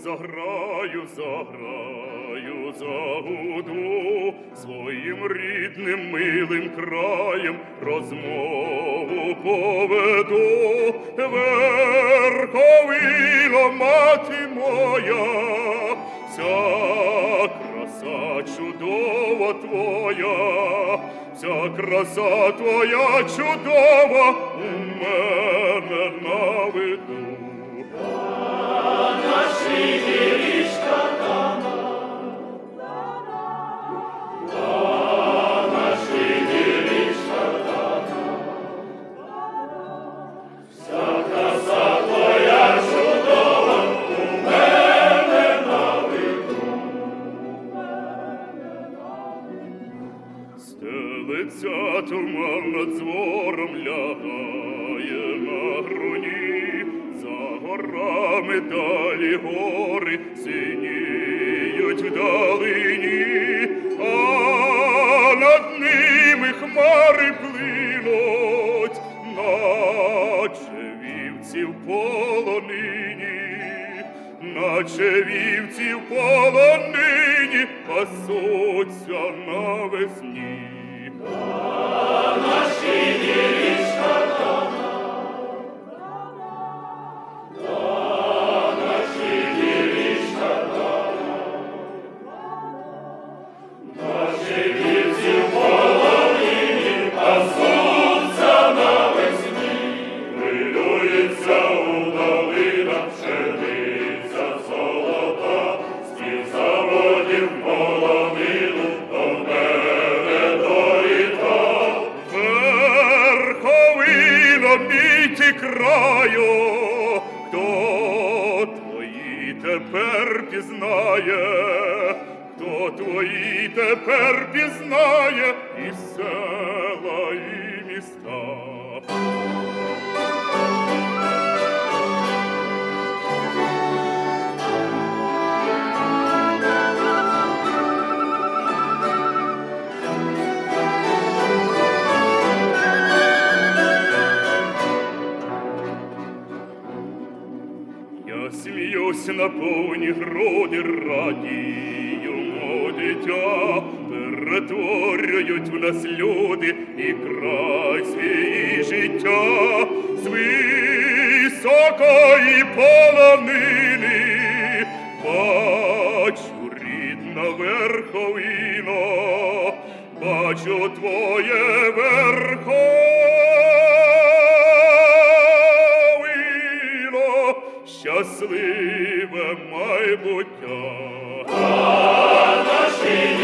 заграю, загуду своїм рідним милим краєм розмову поведу. Верховино, мати моя, вся краса чудова твоя, вся краса твоя чудова у мене на виду. Стелиться туман над двором, лягає на груні, за горами далі гори синіють вдалині, а над ними хмари плинуть, наче вівці в полонині, наче вівці в полонині пасуться навесні. Міті краю, хто твої тепер пізнає, хто твої тепер пізнає і села, і міста. Я сміюсь на повні груди, радіємо дитя, перетворюють в нас люди і край свій життя. З високої полонини бачу, рідна верховино, бачу твоє щасливе майбуття.